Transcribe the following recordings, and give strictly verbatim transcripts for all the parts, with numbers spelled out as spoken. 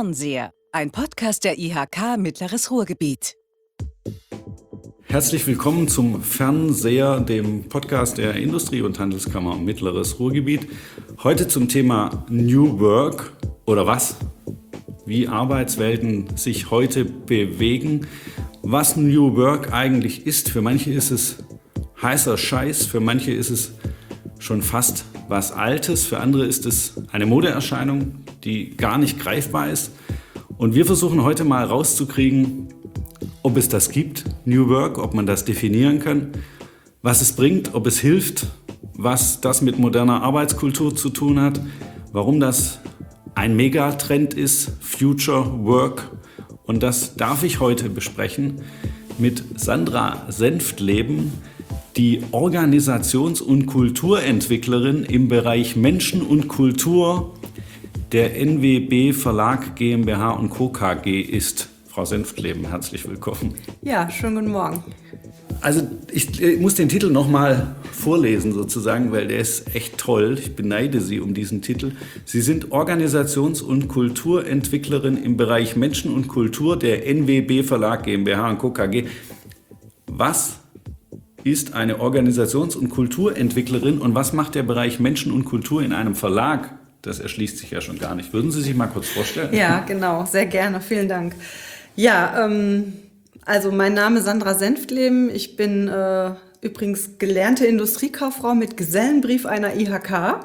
Fernseher, ein Podcast der I H K Mittleres Ruhrgebiet. Herzlich willkommen zum Fernseher, dem Podcast der Industrie- und Handelskammer Mittleres Ruhrgebiet. Heute zum Thema New Work oder was? Wie Arbeitswelten sich heute bewegen. Was New Work eigentlich ist. Für manche ist es heißer Scheiß, für manche ist es schon fast was Altes, für andere ist es eine Modeerscheinung, die gar nicht greifbar ist. Und wir versuchen heute mal rauszukriegen, ob es das gibt, New Work, ob man das definieren kann, was es bringt, ob es hilft, was das mit moderner Arbeitskultur zu tun hat, warum das ein Megatrend ist, Future Work. Und das darf ich heute besprechen mit Sandra Senftleben, die Organisations- und Kulturentwicklerin im Bereich Menschen und Kultur der N W B Verlag GmbH und Co. K G ist. Frau Senftleben, herzlich willkommen. Ja, schönen guten Morgen. Also ich, ich muss den Titel nochmal vorlesen sozusagen, weil der ist echt toll. Ich beneide Sie um diesen Titel. Sie sind Organisations- und Kulturentwicklerin im Bereich Menschen und Kultur der N W B Verlag GmbH und Co. K G. Was ist eine Organisations- und Kulturentwicklerin und was macht der Bereich Menschen und Kultur in einem Verlag? Das erschließt sich ja schon gar nicht. Würden Sie sich mal kurz vorstellen? Ja, genau, sehr gerne. Vielen Dank. Ja, ähm, also mein Name ist Sandra Senftleben. Ich bin äh, übrigens gelernte Industriekauffrau mit Gesellenbrief einer I H K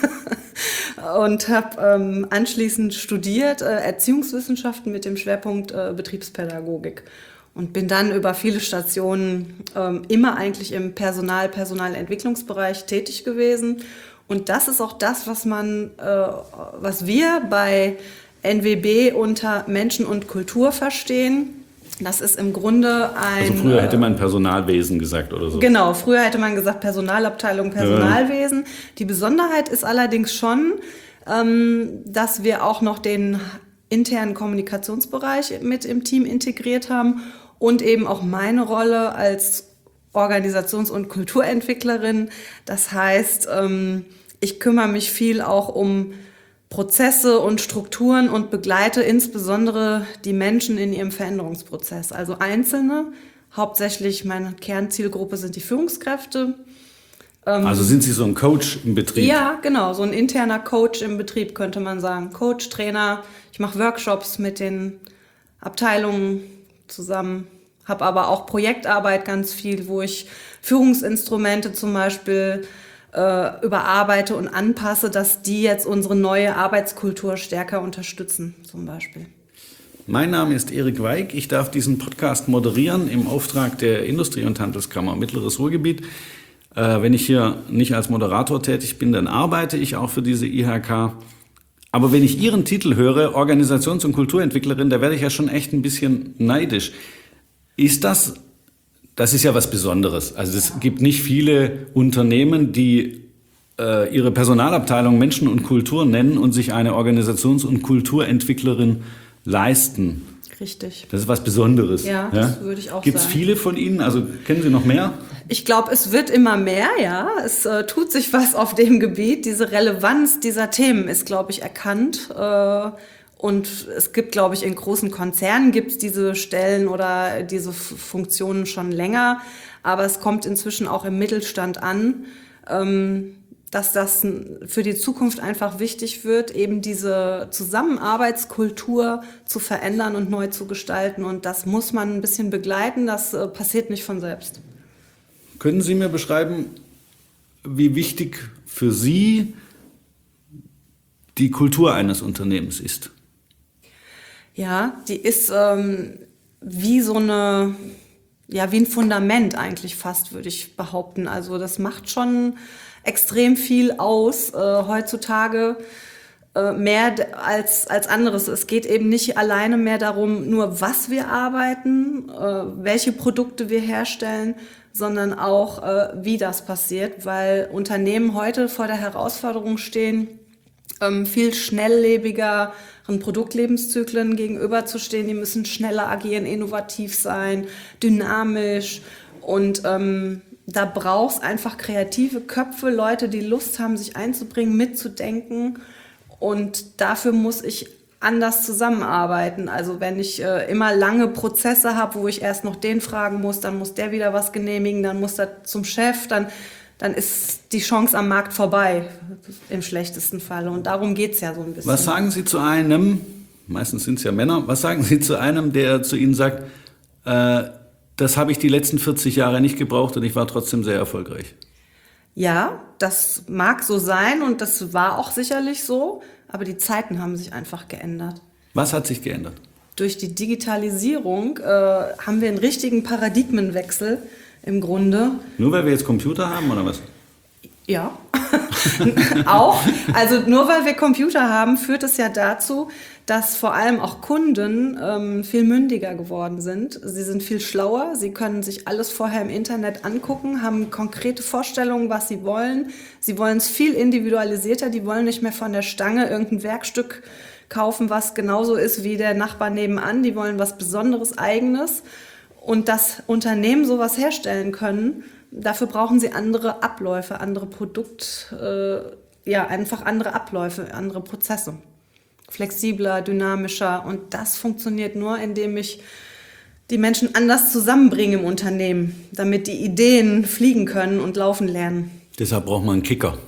und habe ähm, anschließend studiert äh, Erziehungswissenschaften mit dem Schwerpunkt äh, Betriebspädagogik. Und bin dann über viele Stationen ähm, immer eigentlich im Personal-, Personalentwicklungsbereich tätig gewesen. Und das ist auch das, was man, äh, was wir bei N W B unter Menschen und Kultur verstehen. Das ist im Grunde ein... Also früher hätte man Personalwesen gesagt oder so. Genau, früher hätte man gesagt Personalabteilung, Personalwesen. Ja. Die Besonderheit ist allerdings schon, ähm, dass wir auch noch den internen Kommunikationsbereich mit im Team integriert haben und eben auch meine Rolle als Organisations- und Kulturentwicklerin. Das heißt, ich kümmere mich viel auch um Prozesse und Strukturen und begleite insbesondere die Menschen in ihrem Veränderungsprozess. Also Einzelne, hauptsächlich meine Kernzielgruppe sind die Führungskräfte. Also sind Sie so ein Coach im Betrieb? Ja, genau, so ein interner Coach im Betrieb könnte man sagen. Coach, Trainer, ich mache Workshops mit den Abteilungen zusammen, habe aber auch Projektarbeit ganz viel, wo ich Führungsinstrumente zum Beispiel äh, überarbeite und anpasse, dass die jetzt unsere neue Arbeitskultur stärker unterstützen, zum Beispiel. Mein Name ist Erik Weig. Ich darf diesen Podcast moderieren im Auftrag der Industrie- und Handelskammer Mittleres Ruhrgebiet. Äh, wenn ich hier nicht als Moderator tätig bin, dann arbeite ich auch für diese I H K. Aber wenn ich Ihren Titel höre, Organisations- und Kulturentwicklerin, da werde ich ja schon echt ein bisschen neidisch. Ist das, das ist ja was Besonderes. Also es gibt nicht viele Unternehmen, die äh, ihre Personalabteilung Menschen und Kultur nennen und sich eine Organisations- und Kulturentwicklerin leisten. Richtig. Das ist was Besonderes. Ja, ja? Das würde ich auch Gibt's sagen. Gibt es viele von Ihnen? Also kennen Sie noch mehr? Ich glaube, es wird immer mehr, ja. Es äh, tut sich was auf dem Gebiet. Diese Relevanz dieser Themen ist, glaube ich, erkannt. Äh, und es gibt, glaube ich, in großen Konzernen gibt es diese Stellen oder diese F- Funktionen schon länger. Aber es kommt inzwischen auch im Mittelstand an, ähm, dass das für die Zukunft einfach wichtig wird, eben diese Zusammenarbeitskultur zu verändern und neu zu gestalten. Und das muss man ein bisschen begleiten. Das äh, passiert nicht von selbst. Können Sie mir beschreiben, wie wichtig für Sie die Kultur eines Unternehmens ist? Ja, die ist ähm, wie so eine, ja, wie ein Fundament eigentlich fast, würde ich behaupten. Also das macht schon extrem viel aus äh, heutzutage. Mehr als, als anderes. Es geht eben nicht alleine mehr darum, nur was wir arbeiten, äh, welche Produkte wir herstellen, sondern auch, äh, wie das passiert, weil Unternehmen heute vor der Herausforderung stehen, ähm, viel schnelllebigeren Produktlebenszyklen gegenüberzustehen. Die müssen schneller agieren, innovativ sein, dynamisch und ähm, da braucht es einfach kreative Köpfe, Leute, die Lust haben, sich einzubringen, mitzudenken. Und dafür muss ich anders zusammenarbeiten. Also wenn ich äh, immer lange Prozesse habe, wo ich erst noch den fragen muss, dann muss der wieder was genehmigen, dann muss er zum Chef, dann, dann ist die Chance am Markt vorbei, im schlechtesten Fall. Und darum geht's ja so ein bisschen. Was sagen Sie zu einem, meistens sind es ja Männer, was sagen Sie zu einem, der zu Ihnen sagt, äh, das habe ich die letzten vierzig Jahre nicht gebraucht und ich war trotzdem sehr erfolgreich? Ja, das mag so sein und das war auch sicherlich so, aber die Zeiten haben sich einfach geändert. Was hat sich geändert? Durch die Digitalisierung äh, haben wir einen richtigen Paradigmenwechsel im Grunde. Nur weil wir jetzt Computer haben oder was? Ja, auch. Also nur weil wir Computer haben, führt es ja dazu, dass vor allem auch Kunden ähm, viel mündiger geworden sind. Sie sind viel schlauer, sie können sich alles vorher im Internet angucken, haben konkrete Vorstellungen, was sie wollen. Sie wollen es viel individualisierter, die wollen nicht mehr von der Stange irgendein Werkstück kaufen, was genauso ist wie der Nachbar nebenan. Die wollen was Besonderes, Eigenes. Und dass Unternehmen sowas herstellen können, dafür brauchen sie andere Abläufe, andere Produkt, äh, ja, einfach andere Abläufe, andere Prozesse. Flexibler, dynamischer. Und das funktioniert nur, indem ich die Menschen anders zusammenbringe im Unternehmen, damit die Ideen fliegen können und laufen lernen. Deshalb braucht man einen Kicker.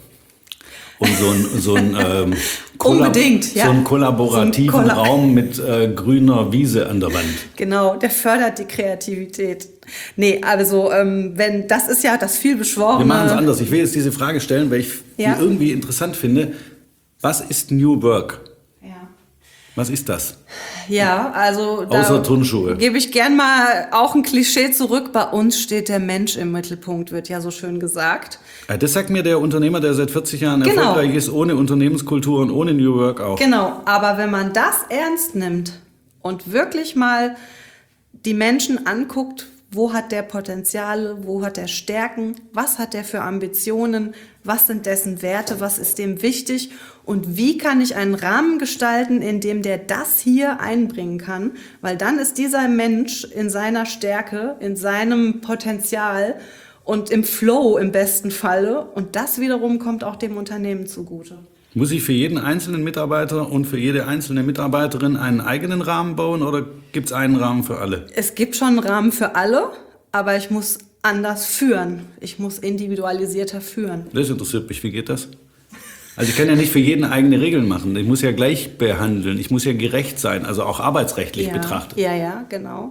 Und so ein, so ein, ähm, Unbedingt, ja. so einen kollaborativen So ein Kolla- Raum mit äh, grüner Wiese an der Wand. Genau, der fördert die Kreativität. Nee, also ähm, wenn das ist ja das viel beschworene. Wir machen es anders. Ich will jetzt diese Frage stellen, weil ich Ja. die irgendwie interessant finde. Was ist New Work? Ja. Was ist das? Ja, also da Außer Turnschuhe. gebe ich gern mal auch ein Klischee zurück. Bei uns steht der Mensch im Mittelpunkt, wird ja so schön gesagt. Ja, das sagt mir der Unternehmer, der seit vierzig Jahren Genau. erfolgreich ist, ohne Unternehmenskultur und ohne New Work auch. Genau, aber wenn man das ernst nimmt und wirklich mal die Menschen anguckt, wo hat der Potenziale, wo hat er Stärken, was hat er für Ambitionen, was sind dessen Werte, was ist dem wichtig und wie kann ich einen Rahmen gestalten, in dem der das hier einbringen kann, weil dann ist dieser Mensch in seiner Stärke, in seinem Potenzial und im Flow im besten Falle und das wiederum kommt auch dem Unternehmen zugute. Muss ich für jeden einzelnen Mitarbeiter und für jede einzelne Mitarbeiterin einen eigenen Rahmen bauen oder gibt es einen Rahmen für alle? Es gibt schon einen Rahmen für alle, aber ich muss anders führen. Ich muss individualisierter führen. Das interessiert mich. Wie geht das? Also ich kann ja nicht für jeden eigene Regeln machen. Ich muss ja gleich behandeln. Ich muss ja gerecht sein, also auch arbeitsrechtlich ja, betrachtet. Ja, ja, genau.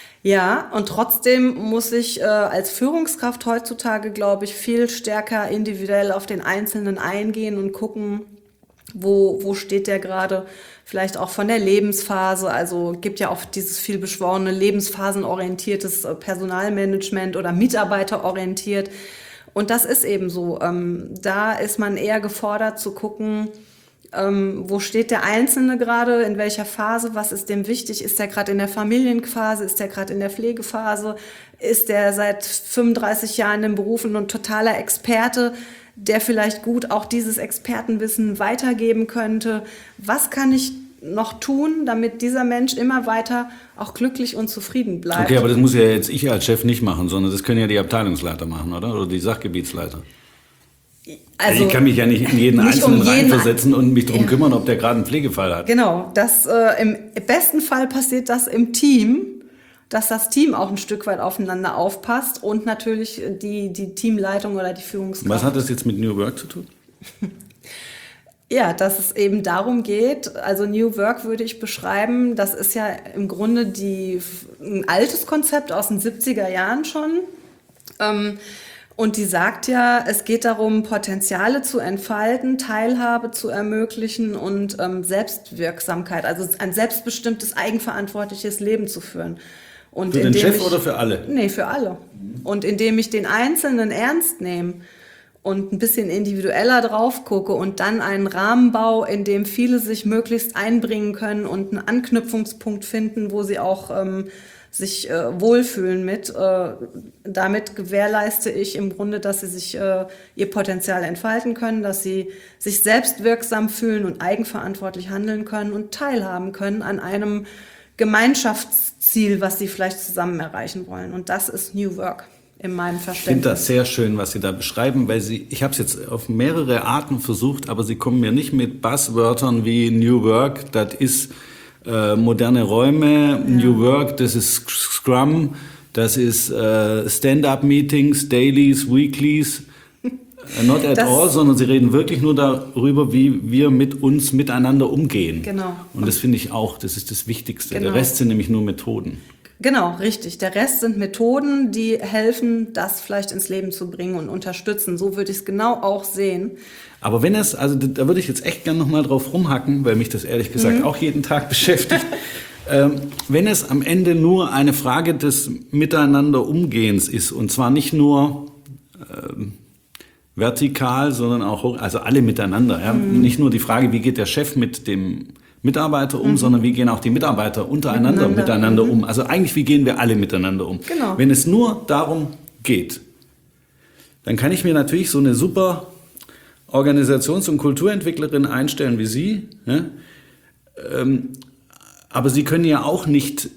Ja, und trotzdem muss ich äh, als Führungskraft heutzutage, glaube ich, viel stärker individuell auf den Einzelnen eingehen und gucken, wo, wo steht der gerade, vielleicht auch von der Lebensphase. Also gibt ja oft dieses viel beschworene lebensphasenorientiertes äh, Personalmanagement oder mitarbeiterorientiert. Und das ist eben so. Ähm, da ist man eher gefordert zu gucken, Ähm, wo steht der Einzelne gerade, in welcher Phase, was ist dem wichtig, ist der gerade in der Familienphase, ist der gerade in der Pflegephase, ist der seit fünfunddreißig Jahren im Beruf und ein totaler Experte, der vielleicht gut auch dieses Expertenwissen weitergeben könnte. Was kann ich noch tun, damit dieser Mensch immer weiter auch glücklich und zufrieden bleibt? Okay, aber das muss ja jetzt ich als Chef nicht machen, sondern das können ja die Abteilungsleiter machen, oder? Oder die Sachgebietsleiter. Also ich kann mich ja nicht in jeden nicht Einzelnen um jeden reinversetzen und mich darum Ja. kümmern, ob der gerade einen Pflegefall hat. Genau, das, äh, im besten Fall passiert das im Team, dass das Team auch ein Stück weit aufeinander aufpasst und natürlich die, die Teamleitung oder die Führungskraft. Was hat das jetzt mit New Work zu tun? Ja, dass es eben darum geht, also New Work würde ich beschreiben, das ist ja im Grunde die, ein altes Konzept aus den siebziger Jahren schon. Ähm, Und die sagt ja, es geht darum, Potenziale zu entfalten, Teilhabe zu ermöglichen und ähm, Selbstwirksamkeit, also ein selbstbestimmtes, eigenverantwortliches Leben zu führen. Und Für den indem Chef ich, oder für alle? Nee, für alle. Und indem ich den Einzelnen ernst nehme und ein bisschen individueller drauf gucke und dann einen Rahmen baue, in dem viele sich möglichst einbringen können und einen Anknüpfungspunkt finden, wo sie auch ähm, sich äh, wohlfühlen mit. Äh, damit gewährleiste ich im Grunde, dass sie sich äh, ihr Potenzial entfalten können, dass sie sich selbst wirksam fühlen und eigenverantwortlich handeln können und teilhaben können an einem Gemeinschaftsziel, was sie vielleicht zusammen erreichen wollen. Und das ist New Work. in meinem Ich finde Verständnis. das sehr schön, was Sie da beschreiben, weil Sie, ich habe es jetzt auf mehrere Arten versucht, aber Sie kommen mir nicht mit Buzzwörtern wie New Work, das ist äh, moderne Räume, ja. New Work, das ist Scrum, das ist äh, Stand-up-Meetings, Dailies, Weeklies, not at Das- all, sondern Sie reden wirklich nur darüber, wie wir mit uns miteinander umgehen. Genau. Und das finde ich auch, das ist das Wichtigste. Genau. Der Rest sind nämlich nur Methoden. Genau, richtig. Der Rest sind Methoden, die helfen, das vielleicht ins Leben zu bringen und unterstützen. So würde ich es genau auch sehen. Aber wenn es, also da würde ich jetzt echt gerne nochmal drauf rumhacken, weil mich das ehrlich gesagt auch jeden Tag beschäftigt. ähm, wenn es am Ende nur eine Frage des Miteinander-Umgehens ist, und zwar nicht nur ähm, vertikal, sondern auch hoch, also alle miteinander. Ja? Mhm. Nicht nur die Frage, wie geht der Chef mit dem Mitarbeiter um, mhm. sondern wie gehen auch die Mitarbeiter untereinander miteinander, miteinander mhm. um. Also eigentlich, wie gehen wir alle miteinander um. Genau. Wenn es nur darum geht, dann kann ich mir natürlich so eine super Organisations- und Kulturentwicklerin einstellen wie Sie. Ja? Ähm, aber Sie können ja auch nicht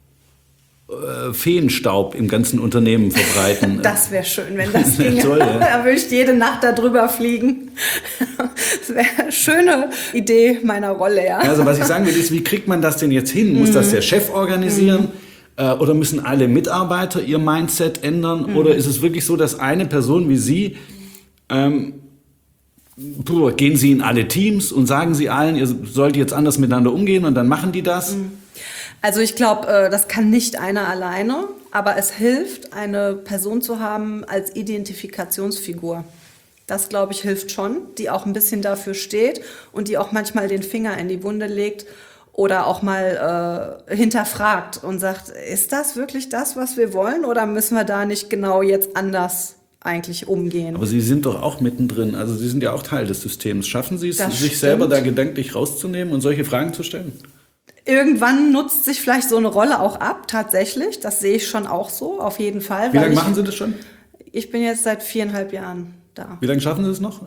äh, Feenstaub im ganzen Unternehmen verbreiten. Das wäre schön, wenn das ginge. Toll, ja. Da würde ich jede Nacht da drüber fliegen. Das wäre eine schöne Idee meiner Rolle, ja. Also was ich sagen will, ist, wie kriegt man das denn jetzt hin? Muss mhm. das der Chef organisieren? Mhm. Äh, oder müssen alle Mitarbeiter ihr Mindset ändern? Mhm. Oder ist es wirklich so, dass eine Person wie Sie, ähm, puh, gehen Sie in alle Teams und sagen Sie allen, ihr sollt jetzt anders miteinander umgehen und dann machen die das? Mhm. Also ich glaube, das kann nicht einer alleine, aber es hilft, eine Person zu haben als Identifikationsfigur. Das, glaube ich, hilft schon, die auch ein bisschen dafür steht und die auch manchmal den Finger in die Wunde legt oder auch mal äh, hinterfragt und sagt, ist das wirklich das, was wir wollen, oder müssen wir da nicht genau jetzt anders eigentlich umgehen? Aber Sie sind doch auch mittendrin, also Sie sind ja auch Teil des Systems. Schaffen Sie es, Das sich stimmt. selber da gedanklich rauszunehmen und solche Fragen zu stellen? Irgendwann nutzt sich vielleicht so eine Rolle auch ab, tatsächlich. Das sehe ich schon auch so, auf jeden Fall. Wie weil lange ich, machen Sie das schon? Ich bin jetzt seit viereinhalb Jahren da. Wie lange schaffen Sie es noch?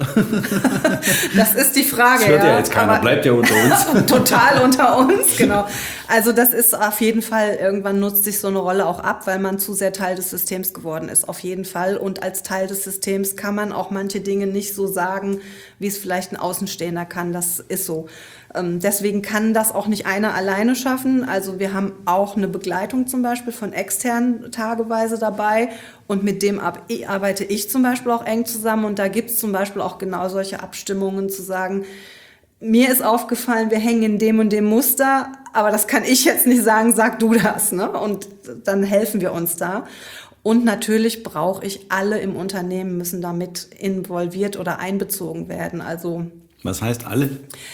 Das ist die Frage. Das hört ja, ja jetzt keiner, aber bleibt ja unter uns. Total unter uns, genau. Also das ist auf jeden Fall, irgendwann nutzt sich so eine Rolle auch ab, weil man zu sehr Teil des Systems geworden ist, auf jeden Fall. Und als Teil des Systems kann man auch manche Dinge nicht so sagen, wie es vielleicht ein Außenstehender kann. Das ist so. Ähm, deswegen kann das auch nicht einer alleine schaffen. Also wir haben auch eine Begleitung zum Beispiel von externen tageweise dabei. Und mit dem arbeite ich zum Beispiel auch eng zusammen. Und da gibt es zum Beispiel auch genau solche Abstimmungen zu sagen, mir ist aufgefallen, wir hängen in dem und dem Muster, aber das kann ich jetzt nicht sagen, sag du das, ne? Und dann helfen wir uns da. Und natürlich brauche ich alle im Unternehmen, müssen damit involviert oder einbezogen werden. Also, was heißt alle?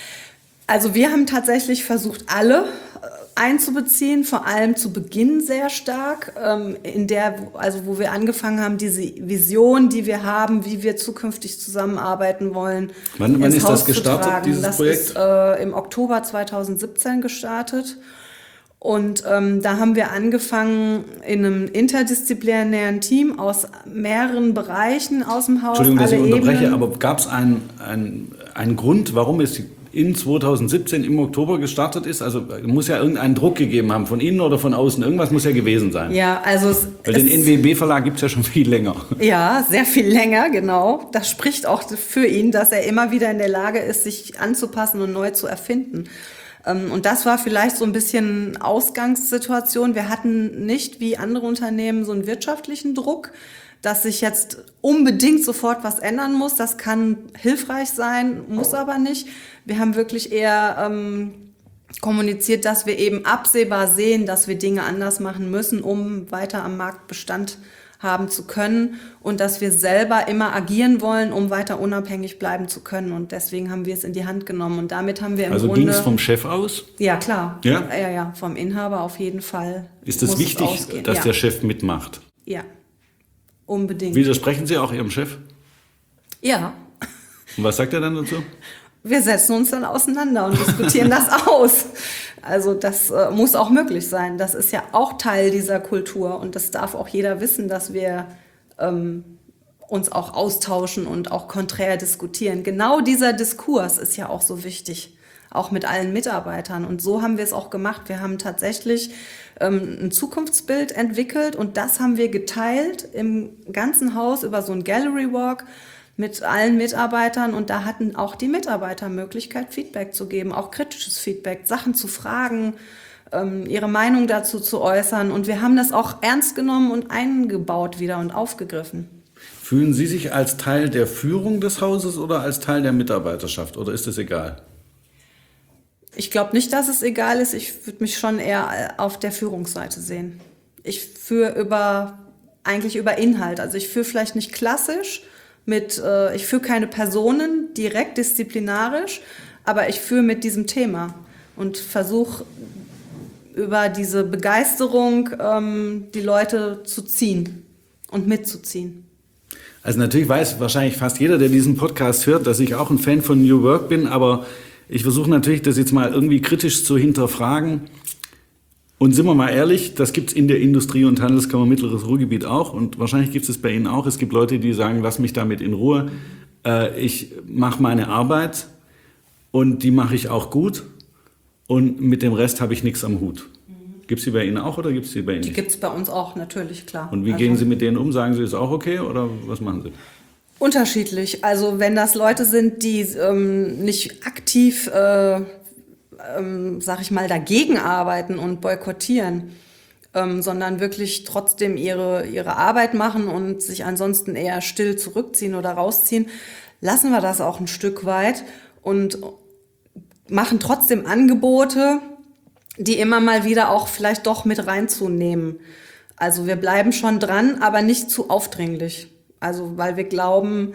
Also wir haben tatsächlich versucht, alle einzubeziehen, vor allem zu Beginn sehr stark, in der, also wo wir angefangen haben, diese Vision, die wir haben, wie wir zukünftig zusammenarbeiten wollen. Wann, wann ist das gestartet, dieses das Projekt? Das ist äh, im Oktober zweitausendsiebzehn gestartet. Und ähm, da haben wir angefangen in einem interdisziplinären Team aus mehreren Bereichen aus dem Haus. Entschuldigung, dass ich unterbreche, Ebenen. aber gab es einen, einen, einen Grund, warum es in zweitausendsiebzehn im Oktober gestartet ist? Also muss ja irgendeinen Druck gegeben haben, von innen oder von außen. Irgendwas muss ja gewesen sein. Ja, also es, Weil den N W B-Verlag gibt es ja schon viel länger. Ja, sehr viel länger, genau. Das spricht auch für ihn, dass er immer wieder in der Lage ist, sich anzupassen und neu zu erfinden. Und das war vielleicht so ein bisschen Ausgangssituation. Wir hatten nicht wie andere Unternehmen so einen wirtschaftlichen Druck, dass sich jetzt unbedingt sofort was ändern muss. Das kann hilfreich sein, muss aber nicht. Wir haben wirklich eher ähm, kommuniziert, dass wir eben absehbar sehen, dass wir Dinge anders machen müssen, um weiter am Markt Bestand haben zu können und dass wir selber immer agieren wollen, um weiter unabhängig bleiben zu können. Und deswegen haben wir es in die Hand genommen. Und damit haben wir im also Grunde... ging es vom Chef aus? Ja, klar. Ja? Ja, ja, vom Inhaber auf jeden Fall. Ist es wichtig, es dass ja. der Chef mitmacht? Ja, unbedingt. Widersprechen Sie auch Ihrem Chef? Ja. Und was sagt er dann dazu? Wir setzen uns dann auseinander und diskutieren das aus. Also das äh, muss auch möglich sein. Das ist ja auch Teil dieser Kultur und das darf auch jeder wissen, dass wir ähm, uns auch austauschen und auch konträr diskutieren. Genau dieser Diskurs ist ja auch so wichtig. auch mit allen Mitarbeitern. Und so haben wir es auch gemacht. Wir haben tatsächlich ähm, ein Zukunftsbild entwickelt und das haben wir geteilt im ganzen Haus über so einen Gallery Walk mit allen Mitarbeitern und da hatten auch die Mitarbeiter Möglichkeit, Feedback zu geben, auch kritisches Feedback, Sachen zu fragen, ähm, ihre Meinung dazu zu äußern und wir haben das auch ernst genommen und eingebaut wieder und aufgegriffen. Fühlen Sie sich als Teil der Führung des Hauses oder als Teil der Mitarbeiterschaft oder ist das egal? Ich glaube nicht, dass es egal ist. Ich würde mich schon eher auf der Führungsseite sehen. Ich führe über, eigentlich über Inhalt. Also ich führe vielleicht nicht klassisch mit, äh, ich führe keine Personen direkt disziplinarisch, aber ich führe mit diesem Thema und versuche über diese Begeisterung ähm, die Leute zu ziehen und mitzuziehen. Also natürlich weiß wahrscheinlich fast jeder, der diesen Podcast hört, dass ich auch ein Fan von New Work bin, aber ich versuche natürlich, das jetzt mal irgendwie kritisch zu hinterfragen. Und sind wir mal ehrlich, das gibt es in der Industrie- und Handelskammer Mittleres Ruhrgebiet auch. Und wahrscheinlich gibt es bei Ihnen auch. Es gibt Leute, die sagen, lass mich damit in Ruhe. Äh, ich mache meine Arbeit und die mache ich auch gut. Und mit dem Rest habe ich nichts am Hut. Gibt es die bei Ihnen auch oder gibt es die bei Ihnen nicht? Die gibt es bei uns auch, natürlich, klar. Und wie also, gehen Sie mit denen um? Sagen Sie, ist auch okay oder was machen Sie? Unterschiedlich. Also wenn das Leute sind, die ähm, nicht aktiv, äh, ähm, sag ich mal, dagegen arbeiten und boykottieren, ähm, sondern wirklich trotzdem ihre, ihre Arbeit machen und sich ansonsten eher still zurückziehen oder rausziehen, lassen wir das auch ein Stück weit und machen trotzdem Angebote, die immer mal wieder auch vielleicht doch mit reinzunehmen. Also wir bleiben schon dran, aber nicht zu aufdringlich. Also weil wir glauben,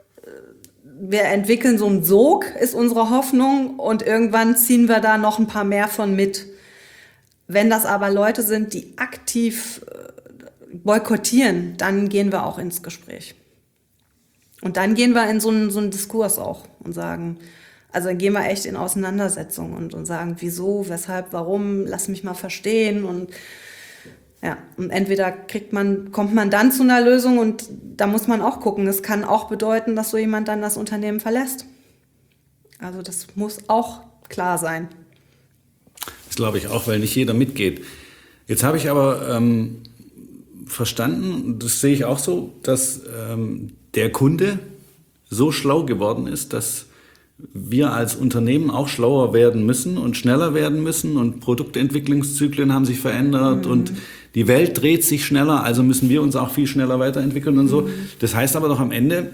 wir entwickeln so einen Sog, ist unsere Hoffnung, und irgendwann ziehen wir da noch ein paar mehr von mit. Wenn das aber Leute sind, die aktiv boykottieren, dann gehen wir auch ins Gespräch. Und dann gehen wir in so einen, so einen Diskurs auch und sagen, also dann gehen wir echt in Auseinandersetzung und, und sagen, wieso, weshalb, warum, lass mich mal verstehen und ja, und entweder kriegt man, kommt man dann zu einer Lösung und da muss man auch gucken. Das kann auch bedeuten, dass so jemand dann das Unternehmen verlässt. Also das muss auch klar sein. Das glaube ich auch, weil nicht jeder mitgeht. Jetzt habe ich aber ähm, verstanden, das sehe ich auch so, dass ähm, der Kunde so schlau geworden ist, dass wir als Unternehmen auch schlauer werden müssen und schneller werden müssen und Produktentwicklungszyklen haben sich verändert mhm. und die Welt dreht sich schneller, also müssen wir uns auch viel schneller weiterentwickeln und so. Mhm. Das heißt aber doch am Ende,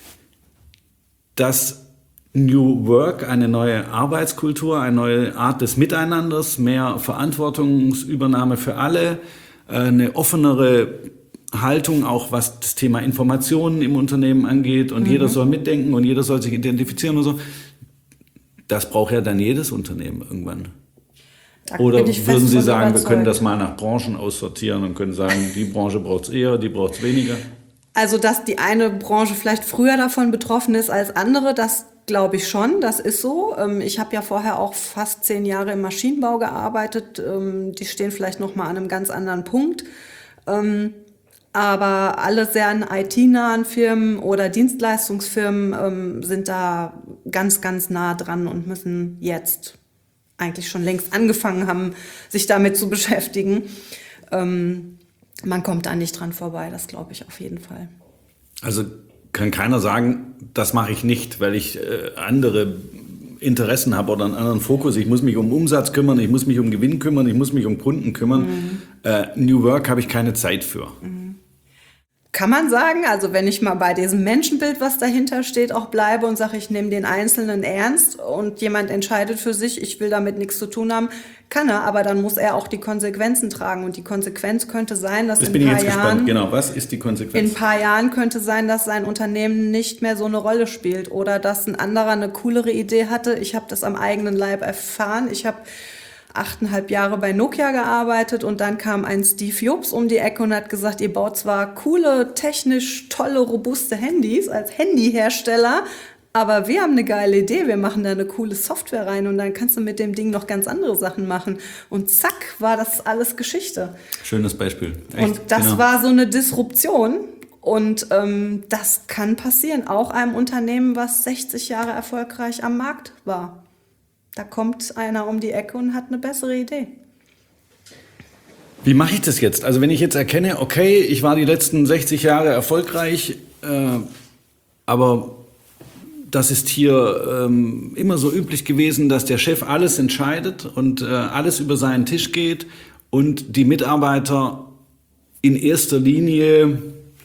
dass New Work, eine neue Arbeitskultur, eine neue Art des Miteinanders, mehr Verantwortungsübernahme für alle, eine offenere Haltung, auch was das Thema Informationen im Unternehmen angeht und mhm. jeder soll mitdenken und jeder soll sich identifizieren und so. Das braucht ja dann jedes Unternehmen irgendwann. Da Oder würden Sie sagen, überzeugt. Wir können das mal nach Branchen aussortieren und können sagen, die Branche braucht es eher, die braucht es weniger? Also, dass die eine Branche vielleicht früher davon betroffen ist als andere, das glaube ich schon, das ist so. Ich habe ja vorher auch fast zehn Jahre im Maschinenbau gearbeitet. Die stehen vielleicht noch mal an einem ganz anderen Punkt. Aber alle sehr I T-nahen Firmen oder Dienstleistungsfirmen ähm, sind da ganz, ganz nah dran und müssen jetzt eigentlich schon längst angefangen haben, sich damit zu beschäftigen. Ähm, man kommt da nicht dran vorbei, das glaube ich auf jeden Fall. Also kann keiner sagen, das mache ich nicht, weil ich äh, andere Interessen habe oder einen anderen Fokus. Ich muss mich um Umsatz kümmern, ich muss mich um Gewinn kümmern, ich muss mich um Kunden kümmern. Mhm. Äh, New Work habe ich keine Zeit für. Mhm. Kann man sagen, also wenn ich mal bei diesem Menschenbild, was dahinter steht, auch bleibe und sage, ich nehme den Einzelnen ernst und jemand entscheidet für sich, ich will damit nichts zu tun haben, kann er, aber dann muss er auch die Konsequenzen tragen. Und die Konsequenz könnte sein, dass das in bin ein paar ich jetzt Jahren, gespannt. Genau, was ist die Konsequenz? In ein paar Jahren könnte sein, dass sein Unternehmen nicht mehr so eine Rolle spielt oder dass ein anderer eine coolere Idee hatte. Ich habe das am eigenen Leib erfahren. Ich habe achteinhalb Jahre bei Nokia gearbeitet und dann kam ein Steve Jobs um die Ecke und hat gesagt, ihr baut zwar coole, technisch tolle, robuste Handys als Handyhersteller, aber wir haben eine geile Idee, wir machen da eine coole Software rein und dann kannst du mit dem Ding noch ganz andere Sachen machen. Und zack, war das alles Geschichte. Schönes Beispiel. Echt? Und das genau. war so eine Disruption. Und ähm, das kann passieren, auch einem Unternehmen, was sechzig Jahre erfolgreich am Markt war. Da kommt einer um die Ecke und hat eine bessere Idee. Wie mache ich das jetzt? Also wenn ich jetzt erkenne, okay, ich war die letzten sechzig Jahre erfolgreich, äh, aber das ist hier ähm, immer so üblich gewesen, dass der Chef alles entscheidet und äh, alles über seinen Tisch geht und die Mitarbeiter in erster Linie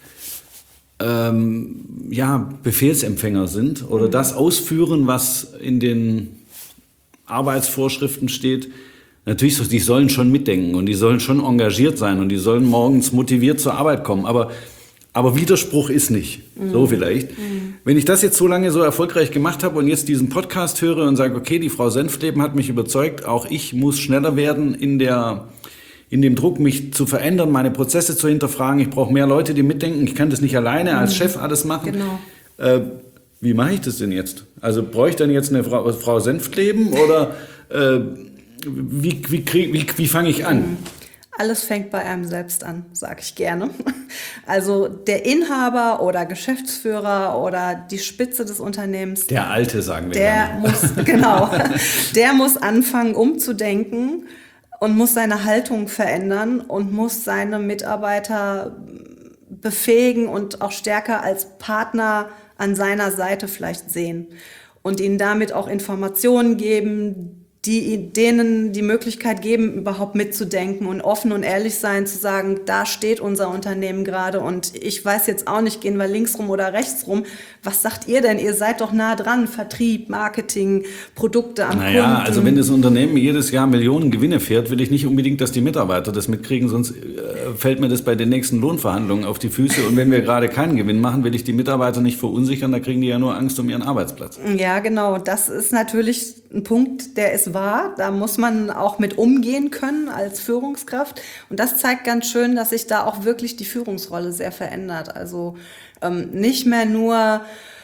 ähm, ja, Befehlsempfänger sind oder das ausführen, was in den Arbeitsvorschriften steht. Natürlich, so, die sollen schon mitdenken und die sollen schon engagiert sein und die sollen morgens motiviert zur Arbeit kommen. Aber, aber Widerspruch ist nicht. Mhm. So vielleicht. Mhm. Wenn ich das jetzt so lange so erfolgreich gemacht habe und jetzt diesen Podcast höre und sage, okay, die Frau Senftleben hat mich überzeugt, auch ich muss schneller werden in der, in dem Druck, mich zu verändern, meine Prozesse zu hinterfragen. Ich brauche mehr Leute, die mitdenken. Ich kann das nicht alleine als Chef alles machen. Genau. Äh, wie mache ich das denn jetzt? Also brauche ich dann jetzt eine Frau, Frau Senftleben oder äh, Wie, wie, wie, wie fange ich an? Alles fängt bei einem selbst an, sage ich gerne. Also der Inhaber oder Geschäftsführer oder die Spitze des Unternehmens. Der Alte, sagen wir. Der gerne. muss, genau, der muss anfangen umzudenken und muss seine Haltung verändern und muss seine Mitarbeiter befähigen und auch stärker als Partner an seiner Seite vielleicht sehen und ihnen damit auch Informationen geben, die denen die Möglichkeit geben, überhaupt mitzudenken und offen und ehrlich sein, zu sagen, da steht unser Unternehmen gerade und ich weiß jetzt auch nicht, gehen wir links rum oder rechts rum. Was sagt ihr denn? Ihr seid doch nah dran, Vertrieb, Marketing, Produkte am naja, Kunden. Also wenn das Unternehmen jedes Jahr Millionen Gewinne fährt, will ich nicht unbedingt, dass die Mitarbeiter das mitkriegen, sonst äh, fällt mir das bei den nächsten Lohnverhandlungen auf die Füße. Und wenn wir gerade keinen Gewinn machen, will ich die Mitarbeiter nicht verunsichern, da kriegen die ja nur Angst um ihren Arbeitsplatz. Ja, genau. Das ist natürlich ein Punkt, der ist wahr. Da muss man auch mit umgehen können als Führungskraft. Und das zeigt ganz schön, dass sich da auch wirklich die Führungsrolle sehr verändert. Also ähm, nicht mehr nur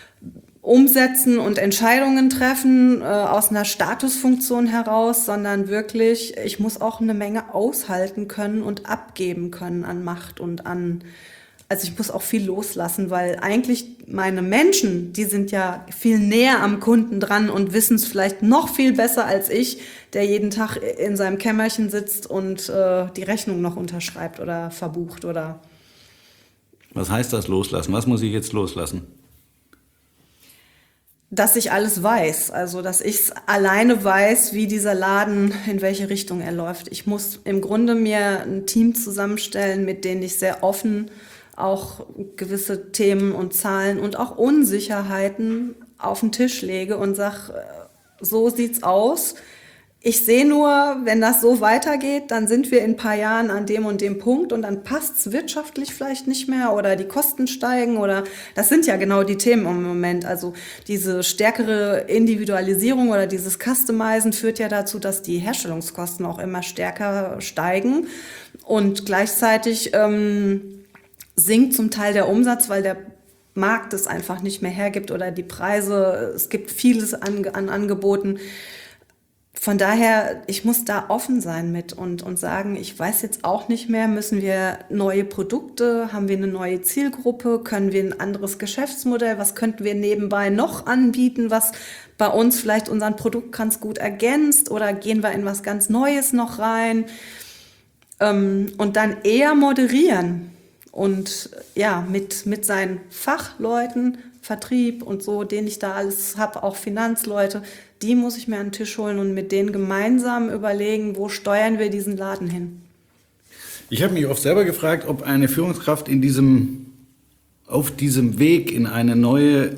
umsetzen und Entscheidungen treffen äh, aus einer Statusfunktion heraus, sondern wirklich, ich muss auch eine Menge aushalten können und abgeben können an Macht und an, also ich muss auch viel loslassen, weil eigentlich meine Menschen, die sind ja viel näher am Kunden dran und wissen es vielleicht noch viel besser als ich, der jeden Tag in seinem Kämmerchen sitzt und äh, die Rechnung noch unterschreibt oder verbucht oder. Was heißt das loslassen? Was muss ich jetzt loslassen? Dass ich alles weiß, also dass ich es alleine weiß, wie dieser Laden, in welche Richtung er läuft. Ich muss im Grunde mir ein Team zusammenstellen, mit denen ich sehr offen auch gewisse Themen und Zahlen und auch Unsicherheiten auf den Tisch lege und sage, so sieht's aus. Ich sehe nur, wenn das so weitergeht, dann sind wir in ein paar Jahren an dem und dem Punkt und dann passt's wirtschaftlich vielleicht nicht mehr oder die Kosten steigen oder das sind ja genau die Themen im Moment. Also diese stärkere Individualisierung oder dieses Customizen führt ja dazu, dass die Herstellungskosten auch immer stärker steigen und gleichzeitig ähm, sinkt zum Teil der Umsatz, weil der Markt es einfach nicht mehr hergibt oder die Preise, es gibt vieles an, an Angeboten. Von daher, ich muss da offen sein mit und, und sagen, ich weiß jetzt auch nicht mehr, müssen wir neue Produkte, haben wir eine neue Zielgruppe, können wir ein anderes Geschäftsmodell, was könnten wir nebenbei noch anbieten, was bei uns vielleicht unseren Produkt ganz gut ergänzt oder gehen wir in was ganz Neues noch rein ähm, und dann eher moderieren und ja, mit, mit seinen Fachleuten, Vertrieb und so, den ich da alles habe, auch Finanzleute, die muss ich mir an den Tisch holen und mit denen gemeinsam überlegen, wo steuern wir diesen Laden hin. Ich habe mich oft selber gefragt, ob eine Führungskraft in diesem, auf diesem Weg in eine neue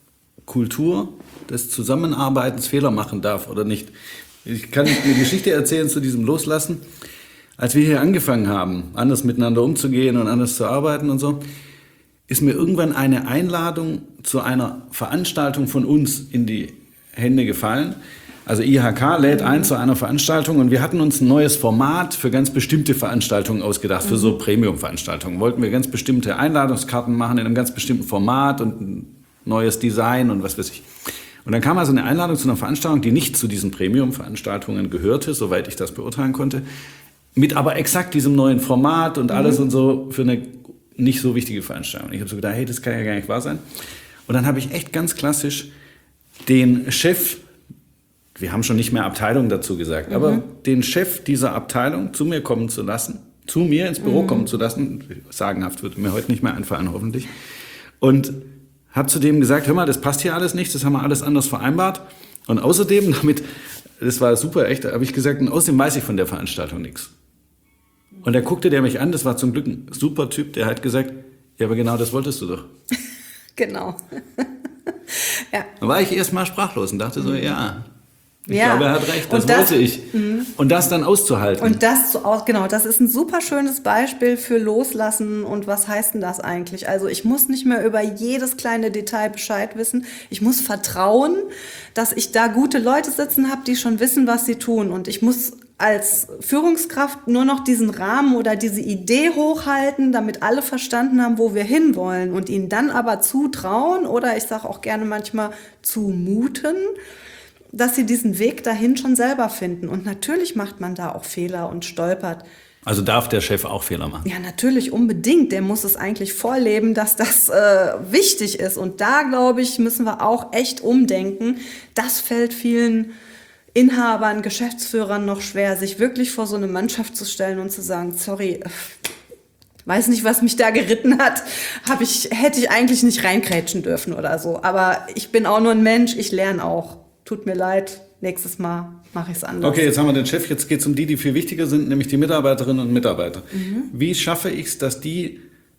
Kultur des Zusammenarbeitens Fehler machen darf oder nicht. Ich kann eine Geschichte erzählen zu diesem Loslassen. Als wir hier angefangen haben, anders miteinander umzugehen und anders zu arbeiten und so, ist mir irgendwann eine Einladung zu einer Veranstaltung von uns in die Hände gefallen. Also I H K lädt ein zu einer Veranstaltung und wir hatten uns ein neues Format für ganz bestimmte Veranstaltungen ausgedacht, für so Premium-Veranstaltungen. Wollten wir ganz bestimmte Einladungskarten machen in einem ganz bestimmten Format und ein neues Design und was weiß ich. Und dann kam also eine Einladung zu einer Veranstaltung, die nicht zu diesen Premium-Veranstaltungen gehörte, soweit ich das beurteilen konnte, mit aber exakt diesem neuen Format und alles mhm. und so für eine nicht so wichtige Veranstaltung. Ich habe so gedacht, hey, das kann ja gar nicht wahr sein. Und dann habe ich echt ganz klassisch den Chef wir haben schon nicht mehr Abteilung dazu gesagt, mhm. aber den Chef dieser Abteilung zu mir kommen zu lassen, zu mir ins Büro mhm. kommen zu lassen, sagenhaft wird mir heute nicht mehr einfallen, hoffentlich, und hat zu dem gesagt, hör mal, das passt hier alles nicht, das haben wir alles anders vereinbart. Und außerdem, damit, das war super, echt, habe ich gesagt, und außerdem weiß ich von der Veranstaltung nichts. Und da guckte der mich an, das war zum Glück ein super Typ, der hat gesagt, ja, aber genau das wolltest du doch. Genau. Ja. Da war ich erst mal sprachlos und dachte so, ja, ich ja. glaube, er hat recht, das, und das wollte ich. Mhm. Und das dann auszuhalten. Und das zu, genau, das ist ein super schönes Beispiel für Loslassen. Und was heißt denn das eigentlich? Also ich muss nicht mehr über jedes kleine Detail Bescheid wissen. Ich muss vertrauen, dass ich da gute Leute sitzen habe, die schon wissen, was sie tun. Und ich muss als Führungskraft nur noch diesen Rahmen oder diese Idee hochhalten, damit alle verstanden haben, wo wir hinwollen. Und ihnen dann aber zutrauen oder ich sage auch gerne manchmal zumuten, dass sie diesen Weg dahin schon selber finden. Und natürlich macht man da auch Fehler und stolpert. Also darf der Chef auch Fehler machen? Ja, natürlich, unbedingt. Der muss es eigentlich vorleben, dass das äh, wichtig ist. Und da, glaube ich, müssen wir auch echt umdenken. Das fällt vielen Inhabern, Geschäftsführern noch schwer, sich wirklich vor so eine Mannschaft zu stellen und zu sagen, sorry, weiß nicht, was mich da geritten hat, hab ich, hätte ich eigentlich nicht reinkrätschen dürfen oder so. Aber ich bin auch nur ein Mensch, ich lerne auch. Tut mir leid, nächstes Mal mache ich es anders. Okay, jetzt haben wir den Chef, jetzt geht es um die, die viel wichtiger sind, nämlich die Mitarbeiterinnen und Mitarbeiter. Mhm. Wie schaffe ich es, dass die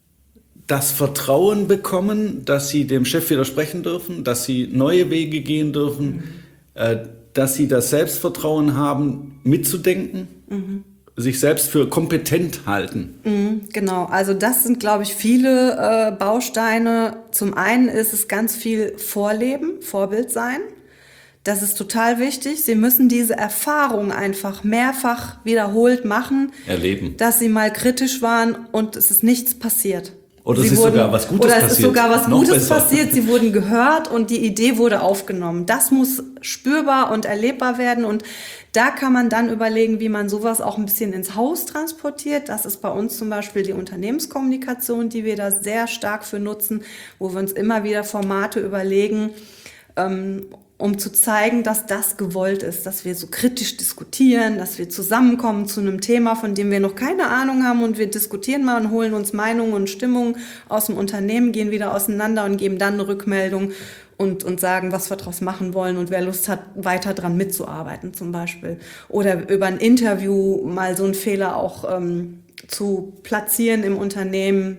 das Vertrauen bekommen, dass sie dem Chef widersprechen dürfen, dass sie neue Wege gehen dürfen, mhm. äh, dass sie das Selbstvertrauen haben, mitzudenken, mhm. sich selbst für kompetent halten? Mhm, genau, also das sind, glaube ich, viele äh, Bausteine. Zum einen ist es ganz viel Vorleben, Vorbild sein. Das ist total wichtig. Sie müssen diese Erfahrung einfach mehrfach wiederholt machen. Erleben. Dass sie mal kritisch waren und es ist nichts passiert. Oder sie es ist wurden, sogar was Gutes oder passiert. es ist sogar was Noch Gutes besser. passiert. Sie wurden gehört und die Idee wurde aufgenommen. Das muss spürbar und erlebbar werden. Und da kann man dann überlegen, wie man sowas auch ein bisschen ins Haus transportiert. Das ist bei uns zum Beispiel die Unternehmenskommunikation, die wir da sehr stark für nutzen, wo wir uns immer wieder Formate überlegen, ähm, um zu zeigen, dass das gewollt ist, dass wir so kritisch diskutieren, dass wir zusammenkommen zu einem Thema, von dem wir noch keine Ahnung haben und wir diskutieren mal und holen uns Meinungen und Stimmungen aus dem Unternehmen, gehen wieder auseinander und geben dann eine Rückmeldung und, und sagen, was wir daraus machen wollen und wer Lust hat, weiter dran mitzuarbeiten zum Beispiel. Oder über ein Interview mal so einen Fehler auch ähm, zu platzieren im Unternehmen.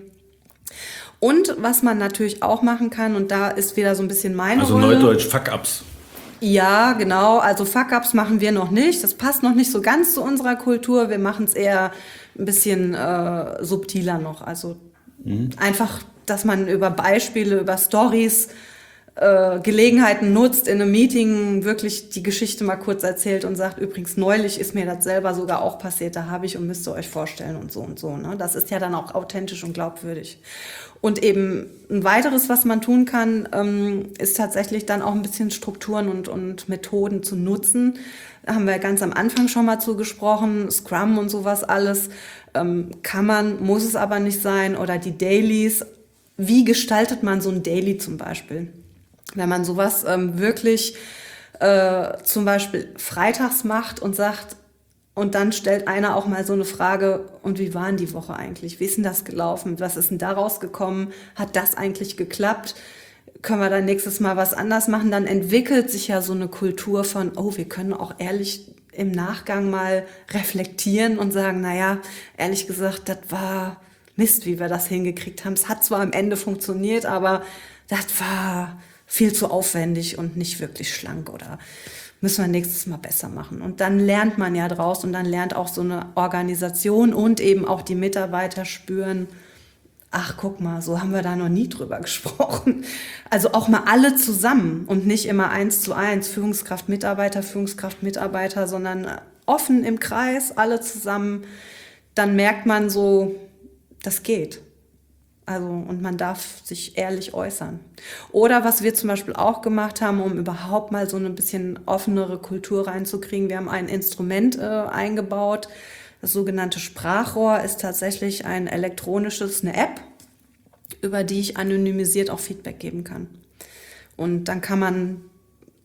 Und was man natürlich auch machen kann, und da ist wieder so ein bisschen meine also Rolle. Also Neudeutsch, Fuck-Ups. Ja, genau. Also Fuck-Ups machen wir noch nicht. Das passt noch nicht so ganz zu unserer Kultur. Wir machen es eher ein bisschen äh, subtiler noch. Also mhm. einfach, dass man über Beispiele, über Stories äh, Gelegenheiten nutzt, in einem Meeting wirklich die Geschichte mal kurz erzählt und sagt, übrigens, neulich ist mir das selber sogar auch passiert, da habe ich und müsst ihr euch vorstellen und so und so. Ne? Das ist ja dann auch authentisch und glaubwürdig. Und eben ein weiteres, was man tun kann, ähm, ist tatsächlich dann auch ein bisschen Strukturen und, und Methoden zu nutzen. Da haben wir ganz am Anfang schon mal zugesprochen, Scrum und sowas alles. Ähm, kann man, muss es aber nicht sein. Oder die Dailies. Wie gestaltet man so ein Daily zum Beispiel? Wenn man sowas ähm, wirklich äh, zum Beispiel freitags macht und sagt, und dann stellt einer auch mal so eine Frage, und wie war denn die Woche eigentlich? Wie ist denn das gelaufen? Was ist denn da rausgekommen? Hat das eigentlich geklappt? Können wir dann nächstes Mal was anders machen? Dann entwickelt sich ja so eine Kultur von, oh, wir können auch ehrlich im Nachgang mal reflektieren und sagen, naja, ehrlich gesagt, das war Mist, wie wir das hingekriegt haben. Es hat zwar am Ende funktioniert, aber das war viel zu aufwendig und nicht wirklich schlank oder müssen wir nächstes Mal besser machen. Und dann lernt man ja draus und dann lernt auch so eine Organisation und eben auch die Mitarbeiter spüren, ach, guck mal, so haben wir da noch nie drüber gesprochen. Also auch mal alle zusammen und nicht immer eins zu eins, Führungskraft, Mitarbeiter, Führungskraft, Mitarbeiter, sondern offen im Kreis, alle zusammen. Dann merkt man so, das geht. Also, und man darf sich ehrlich äußern. Oder was wir zum Beispiel auch gemacht haben, um überhaupt mal so ein bisschen offenere Kultur reinzukriegen, wir haben ein Instrument äh, eingebaut. Das sogenannte Sprachrohr ist tatsächlich ein elektronisches, eine App, über die ich anonymisiert auch Feedback geben kann. Und dann kann man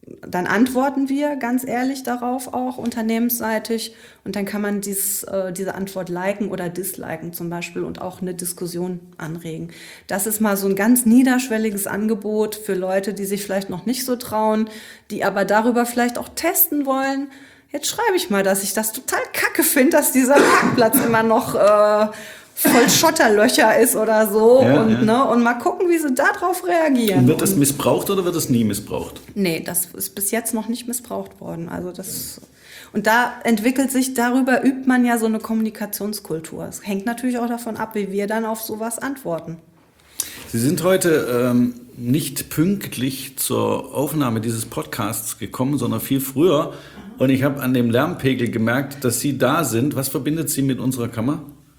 dann antworten wir ganz ehrlich darauf auch unternehmensseitig und dann kann man dies, äh, diese Antwort liken oder disliken zum Beispiel und auch eine Diskussion anregen. Das ist mal so ein ganz niederschwelliges Angebot für Leute, die sich vielleicht noch nicht so trauen, die aber darüber vielleicht auch testen wollen. Jetzt schreibe ich mal, dass ich das total kacke finde, dass dieser Parkplatz immer noch äh, voll Schotterlöcher ist oder so. Ja, und, ja. Ne, und mal gucken, wie sie darauf reagieren. Und wird das missbraucht oder wird das nie missbraucht? Nee, das ist bis jetzt noch nicht missbraucht worden. Also das, und da entwickelt sich, darüber übt man ja so eine Kommunikationskultur. Es hängt natürlich auch davon ab, wie wir dann auf sowas antworten. Sie sind heute ähm, nicht pünktlich zur Aufnahme dieses Podcasts gekommen, sondern viel früher. Und ich habe an dem Lärmpegel gemerkt, dass Sie da sind. Was verbindet Sie mit unserer Kammer?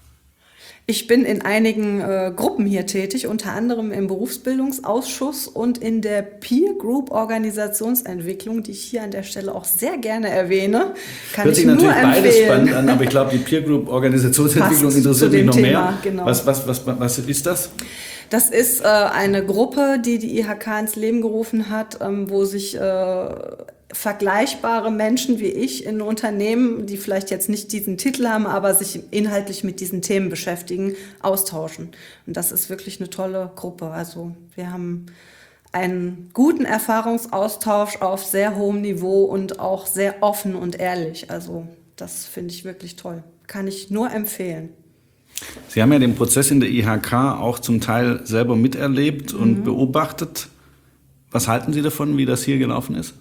Ich bin in einigen äh, Gruppen hier tätig, unter anderem im Berufsbildungsausschuss und in der Peer Group Organisationsentwicklung, die ich hier an der Stelle auch sehr gerne erwähne. Kann Hört ich sich nur natürlich beides empfehlen. spannend an, aber ich glaube, die Peer Group Organisationsentwicklung Passt interessiert zu mich dem noch Thema, mehr. genau. Was, was, was, was ist das? Das ist äh, eine Gruppe, die die I H K ins Leben gerufen hat, ähm, wo sich äh, vergleichbare Menschen wie ich in Unternehmen, die vielleicht jetzt nicht diesen Titel haben, aber sich inhaltlich mit diesen Themen beschäftigen, austauschen. Und das ist wirklich eine tolle Gruppe. Also wir haben einen guten Erfahrungsaustausch auf sehr hohem Niveau und auch sehr offen und ehrlich. Also das finde ich wirklich toll. Kann ich nur empfehlen. Sie haben ja den Prozess in der I H K auch zum Teil selber miterlebt und mhm. beobachtet. Was halten Sie davon, wie das hier gelaufen ist?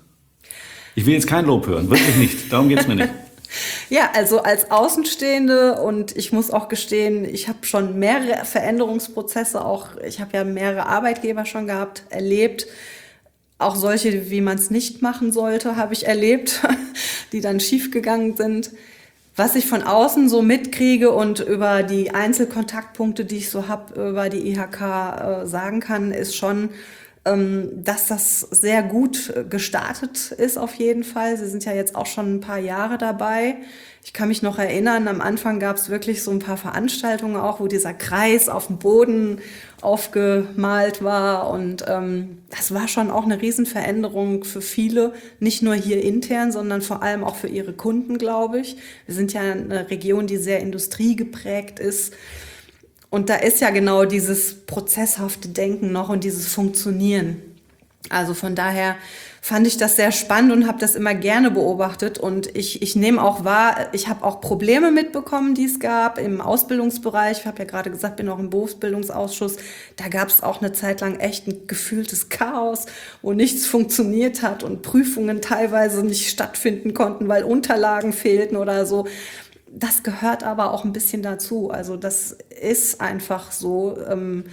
Ich will jetzt kein Lob hören, wirklich nicht. Darum geht es mir nicht. Ja, also als Außenstehende und ich muss auch gestehen, ich habe schon mehrere Veränderungsprozesse, auch ich habe ja mehrere Arbeitgeber schon gehabt, erlebt. Auch solche, wie man es nicht machen sollte, habe ich erlebt, die dann schiefgegangen sind. Was ich von außen so mitkriege und über die Einzelkontaktpunkte, die ich so habe, über die I H K äh, sagen kann, ist schon, ähm, dass das sehr gut gestartet ist auf jeden Fall. Sie sind ja jetzt auch schon ein paar Jahre dabei. Ich kann mich noch erinnern, am Anfang gab es wirklich so ein paar Veranstaltungen auch, wo dieser Kreis auf dem Boden aufgemalt war. Und ähm, das war schon auch eine Riesenveränderung für viele, nicht nur hier intern, sondern vor allem auch für ihre Kunden, glaube ich. Wir sind ja eine Region, die sehr industriegeprägt ist. Und da ist ja genau dieses prozesshafte Denken noch und dieses Funktionieren. Also von daher fand ich das sehr spannend und habe das immer gerne beobachtet. Und ich, ich nehme auch wahr, ich habe auch Probleme mitbekommen, die es gab im Ausbildungsbereich. Ich habe ja gerade gesagt, bin auch im Berufsbildungsausschuss. Da gab es auch eine Zeit lang echt ein gefühltes Chaos, wo nichts funktioniert hat und Prüfungen teilweise nicht stattfinden konnten, weil Unterlagen fehlten oder so. Das gehört aber auch ein bisschen dazu. Also das ist einfach so. Ähm,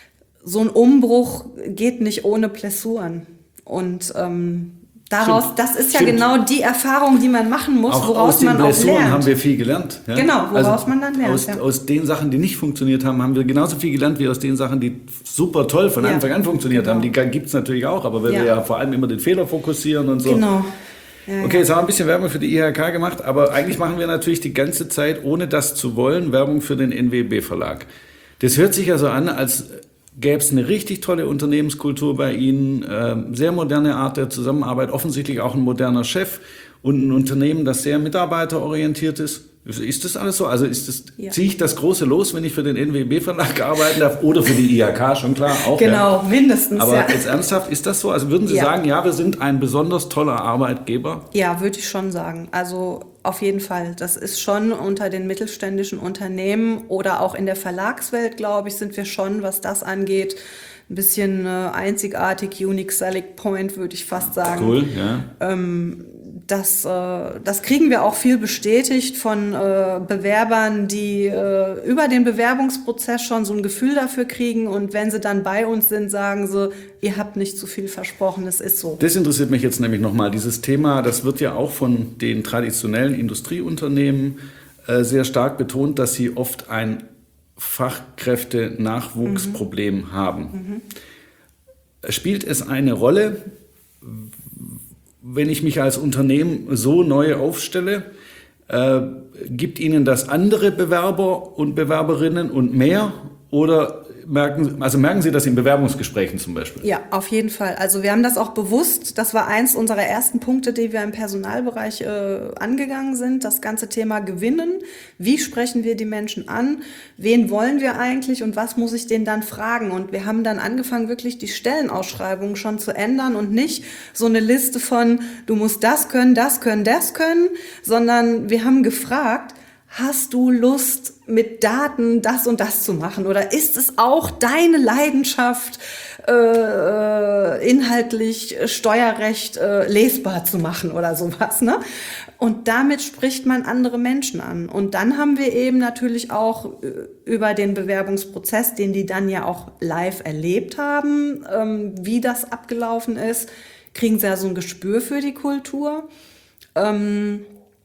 so ein Umbruch geht nicht ohne Blessuren. Und ähm, daraus, Stimmt. das ist ja Stimmt. genau die Erfahrung, die man machen muss, auch woraus aus den man Blessuren auch lernt. haben wir viel gelernt. Ja? Genau, woraus also man dann lernt. Aus, ja. aus den Sachen, die nicht funktioniert haben, haben wir genauso viel gelernt wie aus den Sachen, die super toll von ja. Anfang an funktioniert genau. haben. Die gibt es natürlich auch, aber weil ja. wir ja vor allem immer den Fehler fokussieren und so. Genau. Ja, okay, jetzt haben wir ein bisschen Werbung für die I H K gemacht, aber eigentlich machen wir natürlich die ganze Zeit, ohne das zu wollen, Werbung für den N W B Verlag. Das hört sich ja so an, als gäbe es eine richtig tolle Unternehmenskultur bei Ihnen, äh, sehr moderne Art der Zusammenarbeit, offensichtlich auch ein moderner Chef und ein Unternehmen, das sehr mitarbeiterorientiert ist. Ist das alles so? Also ist das, ja. ziehe ich das große los, wenn ich für den N W B Verlag arbeiten darf oder für die I H K, schon klar auch. Genau, ja. mindestens. Aber ja. jetzt ernsthaft, ist das so? Also würden Sie ja. sagen, ja, wir sind ein besonders toller Arbeitgeber? Ja, würde ich schon sagen. Also auf jeden Fall. Das ist schon unter den mittelständischen Unternehmen oder auch in der Verlagswelt, glaube ich, sind wir schon, was das angeht, ein bisschen äh, einzigartig, unique selling point, würde ich fast sagen. Cool, ja. Ähm, das, äh, das kriegen wir auch viel bestätigt von äh, Bewerbern, die äh, über den Bewerbungsprozess schon so ein Gefühl dafür kriegen und wenn sie dann bei uns sind, sagen sie, ihr habt nicht zu viel versprochen, es ist so. Das interessiert mich jetzt nämlich nochmal, dieses Thema, das wird ja auch von den traditionellen Industrieunternehmen äh, sehr stark betont, dass sie oft ein Fachkräfte-Nachwuchsproblem mhm. haben. Mhm. Spielt es eine Rolle, wenn ich mich als Unternehmen so neu aufstelle, äh, gibt Ihnen das andere Bewerber und Bewerberinnen und mehr oder merken, also merken Sie das in Bewerbungsgesprächen zum Beispiel? Ja, auf jeden Fall. Also wir haben das auch bewusst, das war eins unserer ersten Punkte, die wir im Personalbereich äh, angegangen sind, das ganze Thema Gewinnen. Wie sprechen wir die Menschen an? Wen wollen wir eigentlich und was muss ich denen dann fragen? Und wir haben dann angefangen, wirklich die Stellenausschreibung schon zu ändern und nicht so eine Liste von, du musst das können, das können, das können, sondern wir haben gefragt, hast du Lust, mit Daten das und das zu machen? Oder ist es auch deine Leidenschaft, äh, inhaltlich Steuerrecht äh, lesbar zu machen oder sowas, ne? Und damit spricht man andere Menschen an. Und dann haben wir eben natürlich auch über den Bewerbungsprozess, den die dann ja auch live erlebt haben, ähm, wie das abgelaufen ist, kriegen sie ja so ein Gespür für die Kultur. Ähm,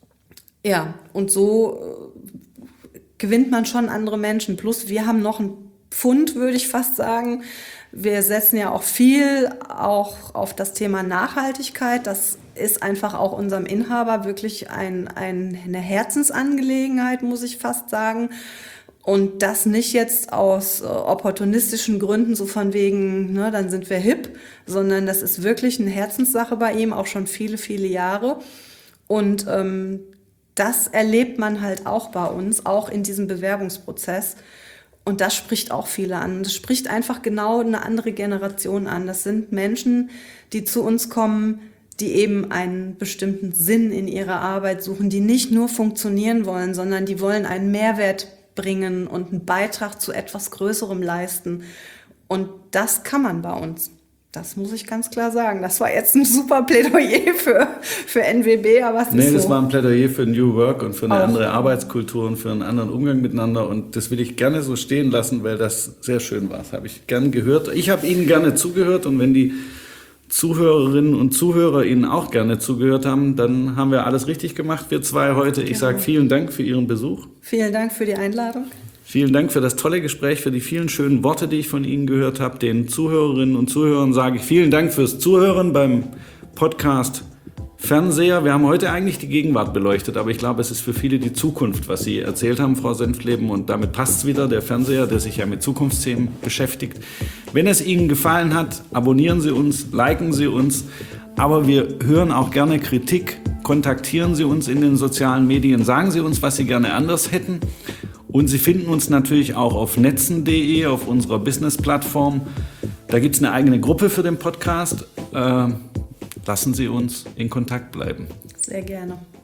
Ja, und so gewinnt man schon andere Menschen. Plus wir haben noch einen Pfund, würde ich fast sagen. Wir setzen ja auch viel auch auf das Thema Nachhaltigkeit. Das ist einfach auch unserem Inhaber wirklich ein, ein, eine Herzensangelegenheit, muss ich fast sagen. Und das nicht jetzt aus äh, opportunistischen Gründen, so von wegen, ne, dann sind wir hip, sondern das ist wirklich eine Herzenssache bei ihm, auch schon viele, viele Jahre. Und ähm, das erlebt man halt auch bei uns, auch in diesem Bewerbungsprozess. Und das spricht auch viele an. Das spricht einfach genau eine andere Generation an. Das sind Menschen, die zu uns kommen, die eben einen bestimmten Sinn in ihrer Arbeit suchen, die nicht nur funktionieren wollen, sondern die wollen einen Mehrwert bringen und einen Beitrag zu etwas Größerem leisten. Und das kann man bei uns. Das muss ich ganz klar sagen. Das war jetzt ein super Plädoyer für, für N W B, aber es Nee, ist so. das war ein Plädoyer für New Work und für eine Auch. andere Arbeitskultur und für einen anderen Umgang miteinander. Und das will ich gerne so stehen lassen, weil das sehr schön war. Das habe ich gern gehört. Ich habe Ihnen gerne zugehört und wenn die Zuhörerinnen und Zuhörer Ihnen auch gerne zugehört haben, dann haben wir alles richtig gemacht, wir zwei heute. Ich sage vielen Dank für Ihren Besuch. Vielen Dank für die Einladung. Vielen Dank für das tolle Gespräch, für die vielen schönen Worte, die ich von Ihnen gehört habe. Den Zuhörerinnen und Zuhörern sage ich vielen Dank fürs Zuhören beim Podcast Fernseher. Wir haben heute eigentlich die Gegenwart beleuchtet, aber ich glaube, es ist für viele die Zukunft, was Sie erzählt haben, Frau Senftleben. Und damit passt es wieder, der Fernseher, der sich ja mit Zukunftsthemen beschäftigt. Wenn es Ihnen gefallen hat, abonnieren Sie uns, liken Sie uns. Aber wir hören auch gerne Kritik. Kontaktieren Sie uns in den sozialen Medien. Sagen Sie uns, was Sie gerne anders hätten. Und Sie finden uns natürlich auch auf netzen punkt de, auf unserer Business-Plattform. Da gibt es eine eigene Gruppe für den Podcast. Äh, lassen Sie uns in Kontakt bleiben. Sehr gerne.